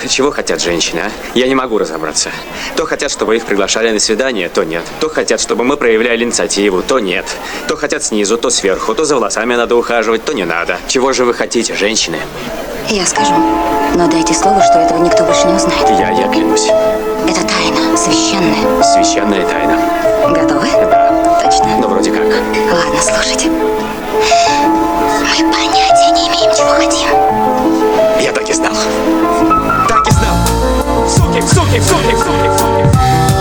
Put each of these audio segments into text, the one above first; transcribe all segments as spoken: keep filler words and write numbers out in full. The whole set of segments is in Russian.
Чего хотят женщины, а? Я не могу разобраться. То хотят, чтобы их приглашали на свидание, то нет. То хотят, чтобы мы проявляли инициативу, то нет. То хотят снизу, то сверху, то за волосами надо ухаживать, то не надо. Чего же вы хотите, женщины? Я скажу, но дайте слово, что этого никто больше не узнает. Я, я клянусь. Это тайна, священная. Священная тайна. Готовы? Да. Точно? Ну, вроде как. Ладно, слушайте. Мы понятия не имеем, чего хотим. Я так и знал. Так и знал. Суки, суки, суки, суки, суки.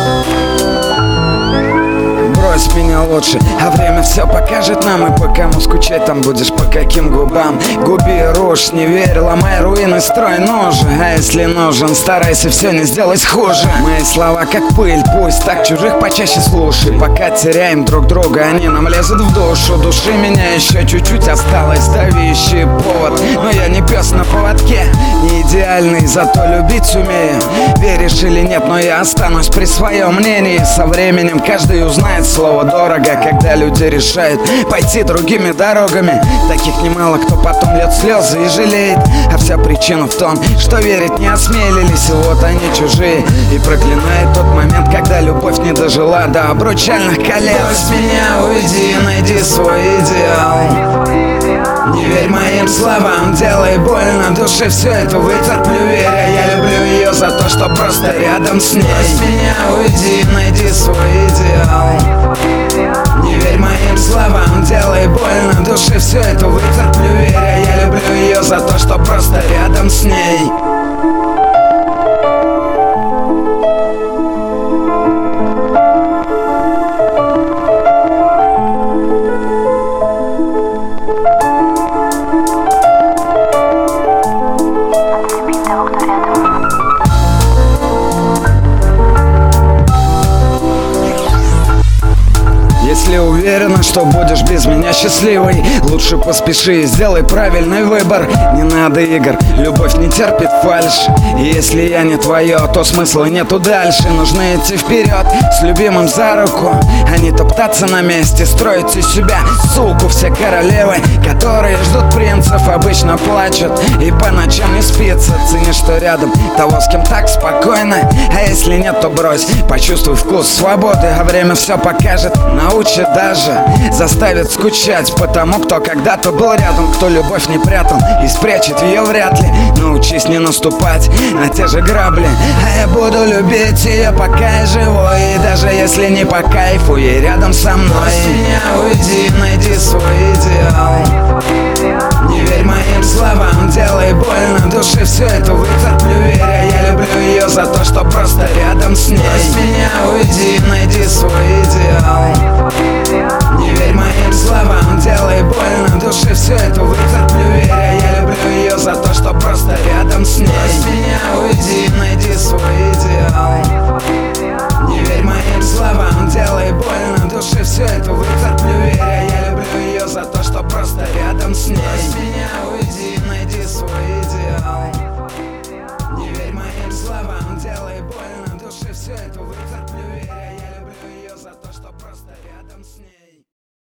Брось меня лучше, а время все покажет нам. И по кому скучать там будешь, по каким губам. Губи рожь, не верь, ломай руины, строй ножи. А если нужен, старайся все не сделать хуже. Мои слова как пыль, пусть так чужих почаще слушай. Пока теряем друг друга, они нам лезут в душу. Души меня еще чуть-чуть осталось, давящий повод. Но я не пес на поводке, не идеальный, зато любить умею. Веришь или нет, но я останусь при своем мнении. Со временем каждый узнает слово дорого, когда люди решают пойти другими дорогами. Таких немало, кто потом льет слезы и жалеет. А вся причина в том, что верить не осмелились. И вот они чужие, и проклинают тот момент, когда любовь не дожила до обручальных колец. Брось меня, уйди, найди свой идеал. Не верь моим словам, делай больно душе, все это вытерплю, веря. Я люблю ее за то, что просто рядом с ней. Брось меня, уйди, найди свой идеал. Не верь моим словам, делай больно душе, все это вытерплю, веря. Я люблю ее за то, что просто рядом с ней. Если уверена, что будешь без меня счастливой, лучше поспеши и сделай правильный выбор. Не надо игр, любовь не терпит фальшь. И если я не твое, то смысла нету дальше. Нужно идти вперед с любимым за руку, а не топтаться на месте, строить из себя суку. Все королевы, которые ждут принцев, обычно плачут и по ночам не спится. Цени, что рядом того, с кем так спокойно. А если нет, то брось, почувствуй вкус свободы. А время все покажет, научит даже, заставит скучать по тому, кто когда-то был рядом, кто любовь не прятал и спрячет ее вряд ли. Научись не наступать на те же грабли, а я буду любить ее, пока я живой. И даже если не по кайфу, ей рядом со мной. Брось меня, уйди, найди свой идеал. Не верь моим словам, делай больно душе, все это вытерплю, веря.